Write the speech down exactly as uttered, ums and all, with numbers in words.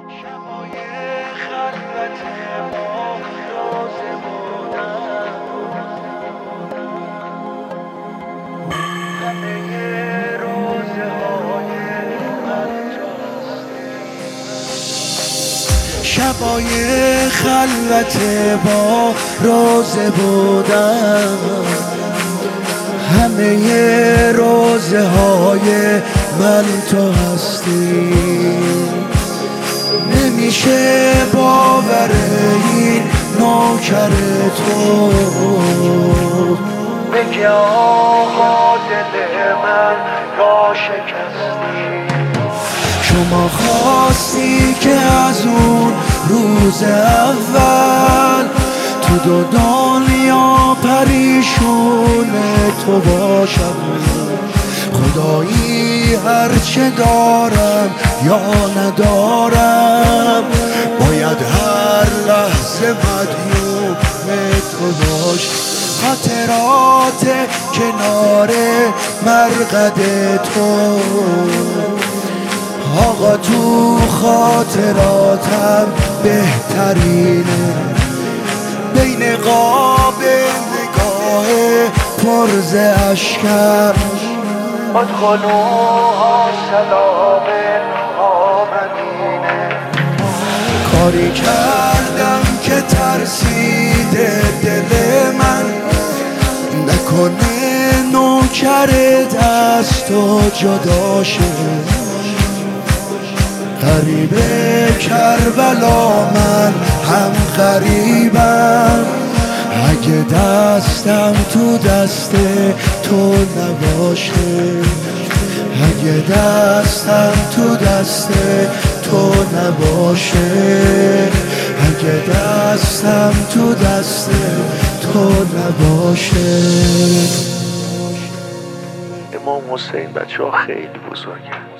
شبای خلوت ما روزه بودن، همه روزه های من تو هستی. شبای خلوت با روزه بودن، همه روزه های من تو هستی. نمیشه باور این نوکر تو بگه آقا دل من را شکستی. شما خواستی که از اون روز اول تو دو دنیا پریشون تو باشم. خدایی هرچه دارم یا ندارم باید هر لحظه مدیون تو باش. خاطرات کنار مرقد تو آقا تو خاطراتم بهترینه. بین قاب نگاه پرز اشکم ادخلوها سلام آمنینه. کاری کردم که ترسیده دل من نکنه نوکر دست و جدا شه. غریب کربلا من هم غریبم اگه دستم تو دست تو نباشه. اگه دستم تو دست تو نباشه. اگه دستم تو دست تو نباشه. امام حسین بچه ها خیلی بزرگه.